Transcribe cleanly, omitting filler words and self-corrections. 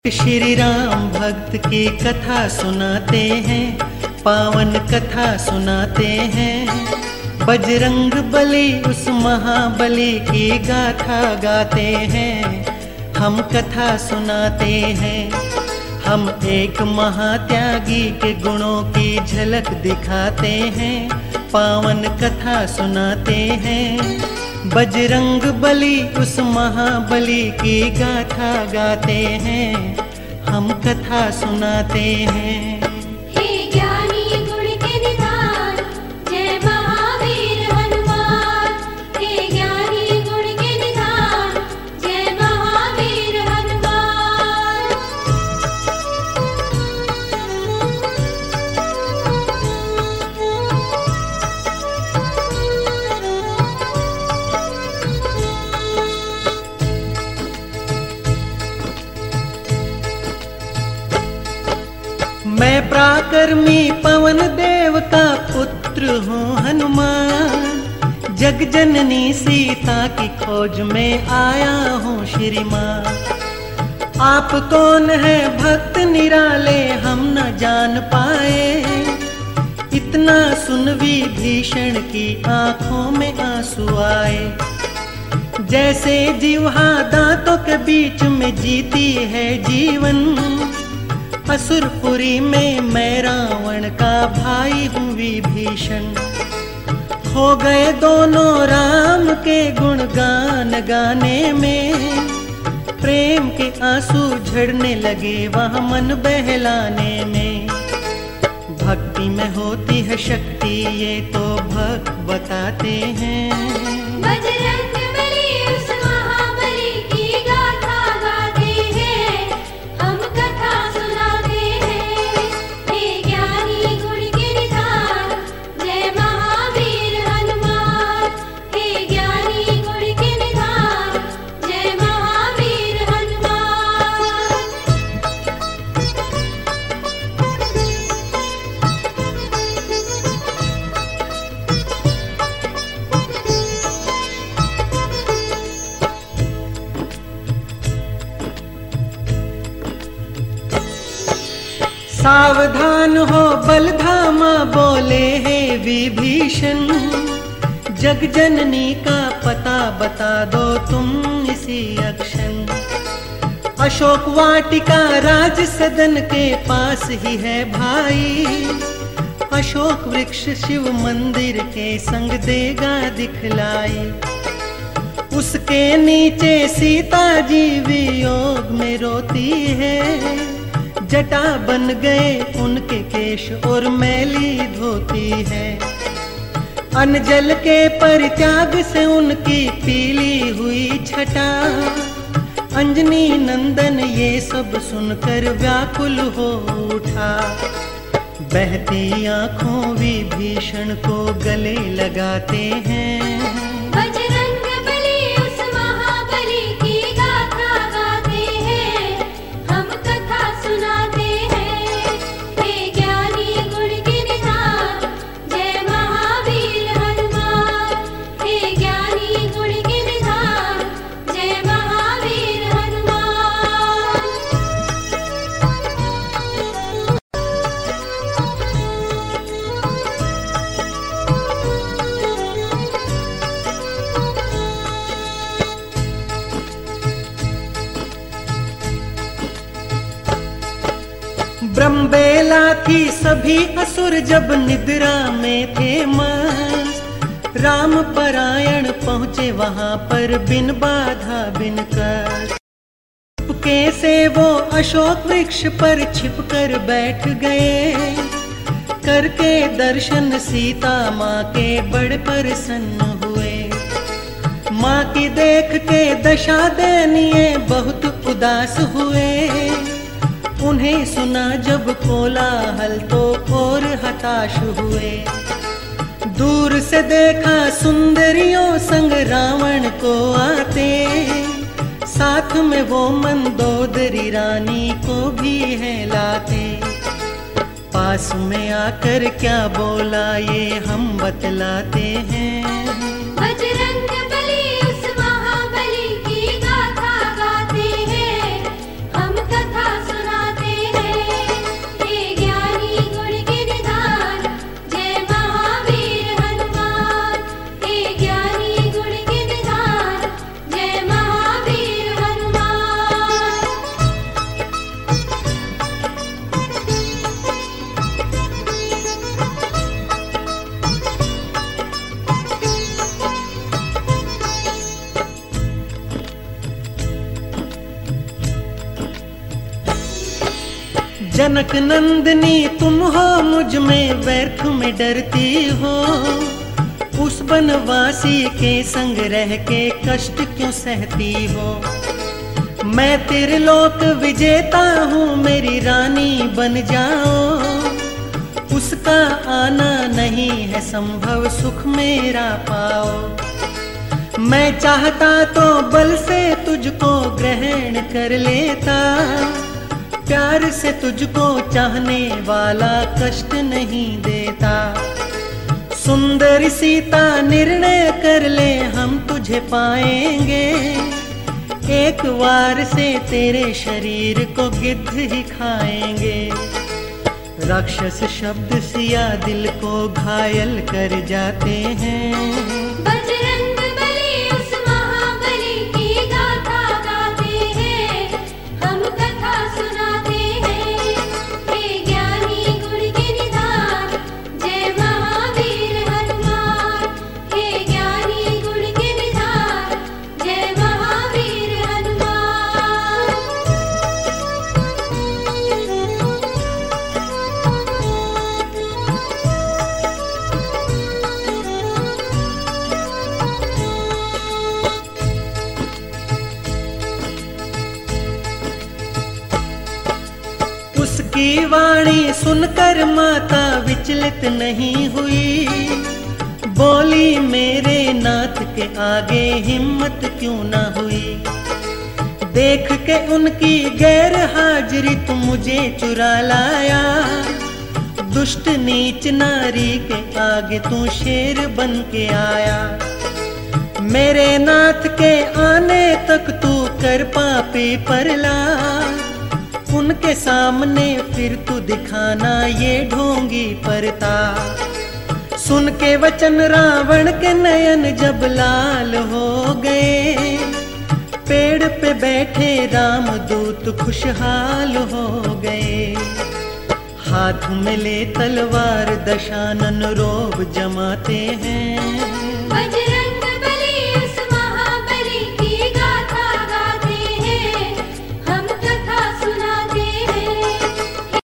श्री राम भक्त की कथा सुनाते हैं, पावन कथा सुनाते हैं। बजरंग बली उस महाबली की गाथा गाते हैं, हम कथा सुनाते हैं। हम एक महात्यागी के गुणों की झलक दिखाते हैं, पावन कथा सुनाते हैं। बजरंग बली उस महाबली की गाथा गाते हैं, हम कथा सुनाते हैं। हे ज्ञानी गुण के निधान, जय महावीर हनुमान। हे ज्ञानी गुण के निधान, जय महावीर हनुमान। मैं पराक्रमी पवन देव का पुत्र हूँ हनुमान, जग जननी सीता की खोज में आया हूँ श्रीमान। आप कौन है भक्त निराले हम न जान पाए, इतना सुन विभीषण की आंखों में आंसू आए। जैसे जिह्वा दांतों के बीच में जीती है जीवन, असुरपुरी में मैं रावण का भाई हूँ विभीषण। हो गए दोनों राम के गुणगान गाने में, प्रेम के आंसू झड़ने लगे वहाँ मन बहलाने में। भक्ति में होती है शक्ति ये तो भक्त बताते हैं। बजरंग बली उस महाबली की गाथा गाते हैं, हम कथा सुनाते हैं। हे ज्ञानी गुण के निधान, जय महावीर हनुमान। हे ज्ञानी गुण के निधान, जय महावीर हनुमान। सावधान हो बलधामा बोले हे विभीषण, जग जननी का पता बता दो तुम इसी अक्षण। अशोक वाटिका राज सदन के पास ही है भाई, अशोक वृक्ष शिव मंदिर के संग देगा दिखलाई। उसके नीचे सीता जी वियोग में रोती है, जटा बन गए उनके केश और मैली धोती है। अनजल के परित्याग से उनकी पीली हुई छटा, अंजनी नंदन ये सब सुनकर व्याकुल हो उठा। बहती आंखों विभीषण को गले लगाते हैं। बजरंग बली उस महाबली की गाथा गाते हैं, हम कथा सुनाते हैं। हे ज्ञानी गुण के निधान, जय महावीर हनुमान। हे ज्ञानी गुण के निधान, जय महावीर हनुमान। ब्रह्मबेला की सभी असुर जब निद्रा में थे मस्त, राम परायण पहुँचे वहाँ पर बिन बाधा बिन कष्ट। चुपके से वो अशोक वृक्ष पर छिपकर बैठ गए, करके दर्शन सीता माँ के बड़े प्रसन्न हुए। माँ की देख के दशा दयनीय बहुत उदास हुए, उन्हें सुना जब कोलाहल तो और हताश हुए। दूर से देखा सुंदरियों संग रावण को आते, साथ में वो मंदोदरी रानी को भी है लाते। पास में आकर क्या बोला ये हम बतलाते हैं। बजरंग बली उस महाबली की गाथा गाते हैं, हम कथा जनक नंदिनी तुम हो, मुझ में व्यर्थ में डरती हो। उस बनवासी के संग रह के कष्ट क्यों सहती हो। मैं त्रिलोक विजेता हूँ, मेरी रानी बन जाओ। उसका आना नहीं है संभव, सुख मेरा पाओ। मैं चाहता तो बल से तुझको ग्रहण कर लेता। प्यार से तुझको चाहने वाला कष्ट नहीं देता। सुंदर सीता निर्णय कर ले, हम तुझे पाएंगे। एक वार से तेरे शरीर को गिद्ध ही खाएंगे। राक्षस शब्द सिया दिल को घायल कर जाते हैं। बजरंग बली उस महाबली की गाथा गाते हैं, हम कथा सुनाते हैं। हे ज्ञानी गुण के निधान, जय महावीर हनुमान। हे ज्ञानी गुण के निधान, जय महावीर हनुमान। उसकी वाणी सुनकर माता विचलित नहीं हुई। बोली मेरे नाथ के आगे हिम्मत क्यों न हुई। देख के उनकी गैर हाजिरी तू मुझे चुरा लाया। दुष्ट नीच नारी के आगे तू शेर बन के आया। मेरे नाथ के आने तक तू कर पापी परला। उनके सामने फिर तू दिखाना ये ढोंगी परता। सुन के वचन रावण के नयन जब लाल हो गए। पेड़ पे बैठे रामदूत खुशहाल हो गए। हाथ में ले तलवार दशानन रोब जमाते हैं।